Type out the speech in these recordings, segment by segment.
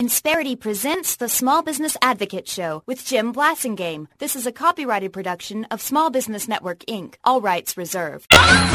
Insperity presents the Small Business Advocate Show with Jim Blasingame. This is a copyrighted production of Small Business Network, Inc. All rights reserved.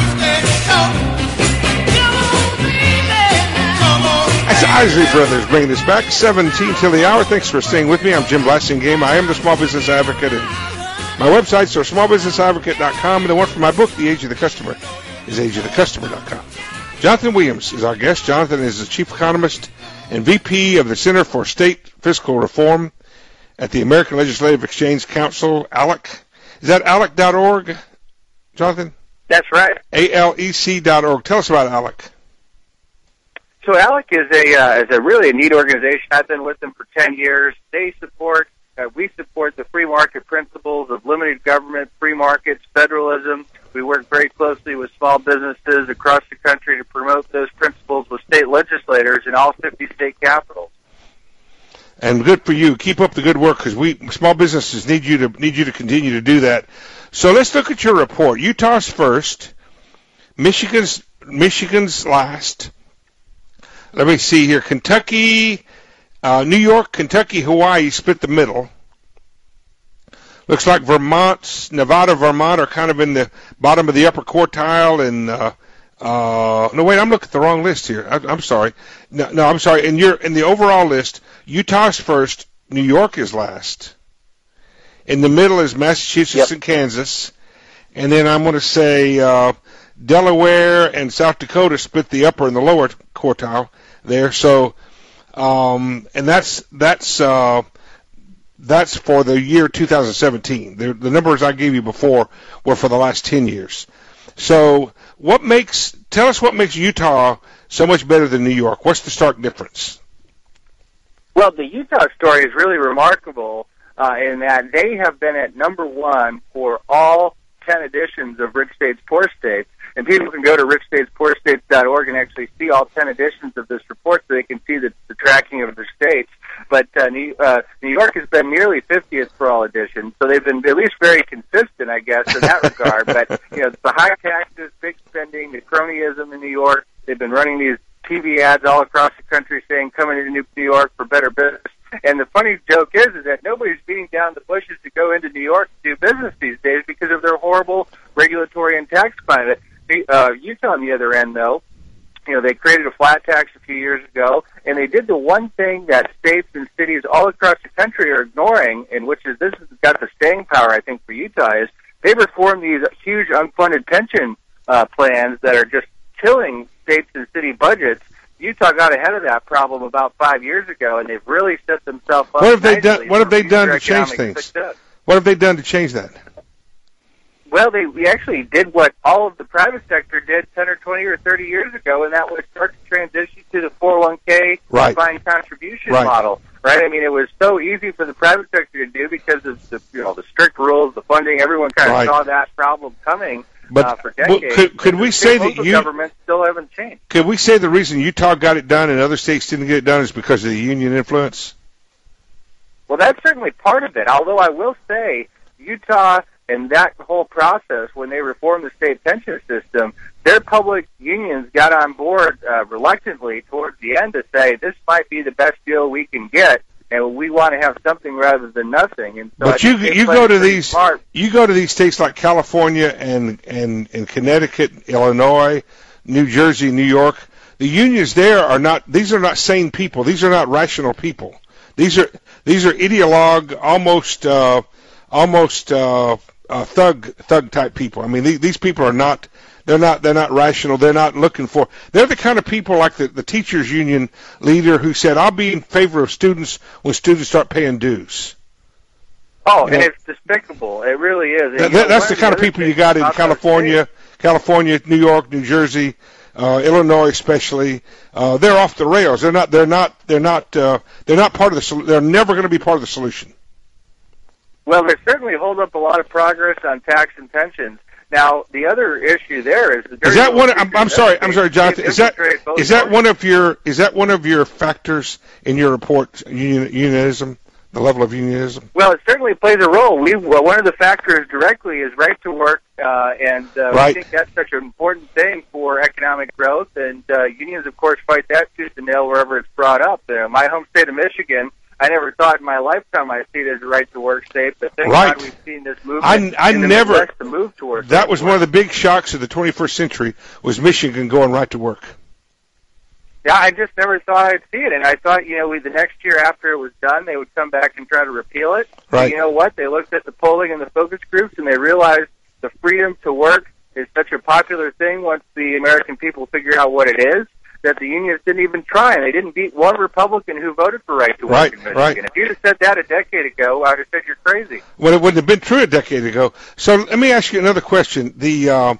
That's Isley Brothers bringing us back, 17 till the hour. Thanks for staying with me. I'm Jim Blasingame. I am the Small Business Advocate. And my websites are smallbusinessadvocate.com, and the one for my book, The Age of the Customer, is ageofthecustomer.com. Jonathan Williams is our guest. Jonathan is the Chief Economist and VP of the Center for State Fiscal Reform at the American Legislative Exchange Council, ALEC. Is that ALEC.org, Jonathan? That's right. ALEC.org. Tell us about ALEC. So ALEC is a really neat organization. I've been with them for 10 years. We support the free market principles of limited government, free markets, federalism. We work very closely with small businesses across the country to promote those principles with state legislators in all 50 state capitals. And good for you. Keep up the good work, because small businesses need you to continue to do that. So let's look at your report. Utah's first, Michigan's last. Let me see here. Kentucky, New York, Kentucky, Hawaii split the middle. Looks like Nevada, Vermont are kind of in the bottom of the upper quartile. And no, wait, I'm looking at the wrong list here. I'm sorry. No, I'm sorry. In the overall list, Utah's first, New York is last. In the middle is Massachusetts and Kansas, and then I'm going to say Delaware and South Dakota split the upper and the lower quartile there. So, and that's for the year 2017. The numbers I gave you before were for the last 10 years. So tell us what makes Utah so much better than New York. What's the stark difference? Well, the Utah story is really remarkable in that they have been at number one for all 10 editions of Rich States, Poor States. And people can go to richstatespoorstates.org and actually see all 10 editions of this report so they can see the tracking of their states. But New York has been nearly 50th for all editions, so they've been at least very consistent, I guess, in that regard. But, the high taxes, big spending, the cronyism in New York, they've been running these TV ads all across the country saying, come into New York for better business. And the funny joke is that nobody's beating down the bushes to go into New York to do business these days because of their horrible regulatory and tax climate. Utah, on the other end, though, they created a flat tax a few years ago, and they did the one thing that states and cities all across the country are ignoring, and this has got the staying power, I think, for Utah, is they reformed these huge unfunded pension plans that are just killing states and city budgets. Utah got ahead of that problem about 5 years ago, and they've really set themselves up. What have they done to change things? What have they done to change that? Well, we actually did what all of the private sector did 10 or 20 or 30 years ago, and that was start to transition to the 401k defined contribution model. Right? I mean, it was so easy for the private sector to do because of the strict rules, the funding. Everyone kind of saw that problem coming for decades. Could we say that governments still haven't changed? Could we say the reason Utah got it done and other states didn't get it done is because of the union influence? Well, that's certainly part of it. Although I will say Utah, and that whole process, when they reformed the state pension system, their public unions got on board reluctantly towards the end to say, this might be the best deal we can get, and we want to have something rather than nothing. And so but you go to these states like California and Connecticut, Illinois, New Jersey, New York. The unions there are not sane people. These are not rational people. These are ideologue, almost thug type people. I mean, these people are not. They're not rational. They're not looking for. They're the kind of people like the teachers union leader who said, "I'll be in favor of students when students start paying dues." Oh, and it's despicable. It really is. That's the kind of people you got in California, New York, New Jersey, Illinois, especially. They're off the rails. They're not part of the. They're never going to be part of the solution. Well, they certainly hold up a lot of progress on tax and pensions. Now, the other issue there is that one? I'm sorry, Jonathan. Is that one of your factors in your report? Unionism, the level of unionism? Well, it certainly plays a role. One of the factors directly is right to work, and right. We think that's such an important thing for economic growth. And unions, of course, fight that tooth and nail wherever it's brought up. My home state of Michigan, I never thought in my lifetime I'd see it as a right to work state, but thank right. God we've seen this movement. I never to move towards that was one of the big shocks of the 21st century was Michigan going right to work. Yeah, I just never thought I'd see it, and I thought, the next year after it was done, they would come back and try to repeal it. Right. And you know what? They looked at the polling and the focus groups, and they realized the freedom to work is such a popular thing once the American people figure out what it is, that the unions didn't even try, and they didn't beat one Republican who voted for right to work in Michigan. Right. If you'd have said that a decade ago, I would have said you're crazy. Well, it wouldn't have been true a decade ago. So let me ask you another question. The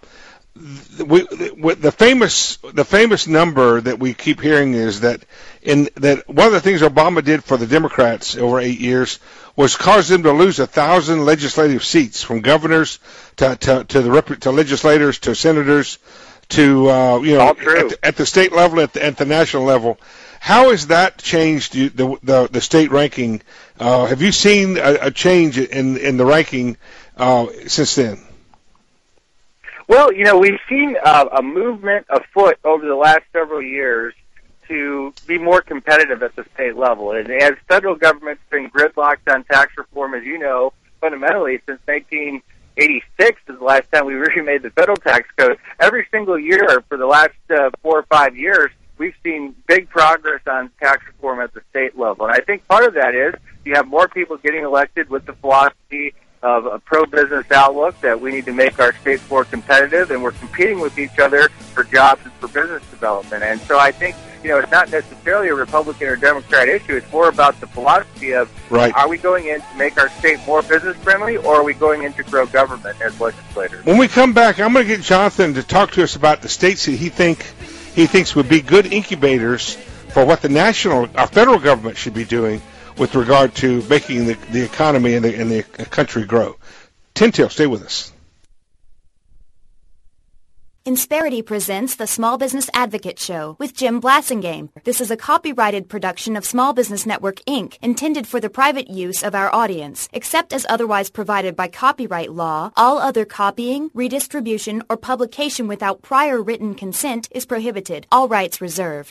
famous number that we keep hearing is that one of the things Obama did for the Democrats over 8 years was cause them to lose 1,000 legislative seats, from governors to legislators to senators to at the state level, at the national level. How has that changed the state ranking? Have you seen a change in the ranking since then? Well, we've seen a movement afoot over the last several years to be more competitive at the state level. And as federal government's been gridlocked on tax reform, as you know, fundamentally since 1986 is the last time we really made the federal tax code. Every single year for the last 4 or 5 years, we've seen big progress on tax reform at the state level. And I think part of that is you have more people getting elected with the philosophy of a pro-business outlook that we need to make our states more competitive, and we're competing with each other for jobs and for business development. And so I think, it's not necessarily a Republican or Democrat issue. It's more about the philosophy of, right. Are we going in to make our state more business-friendly, or are we going in to grow government as legislators? When we come back, I'm going to get Jonathan to talk to us about the states that he thinks would be good incubators for what our federal government should be doing with regard to making the economy and the country grow. Tin Tail, stay with us. Insperity presents the Small Business Advocate Show with Jim Blasingame. This is a copyrighted production of Small Business Network, Inc., intended for the private use of our audience. Except as otherwise provided by copyright law, all other copying, redistribution, or publication without prior written consent is prohibited. All rights reserved.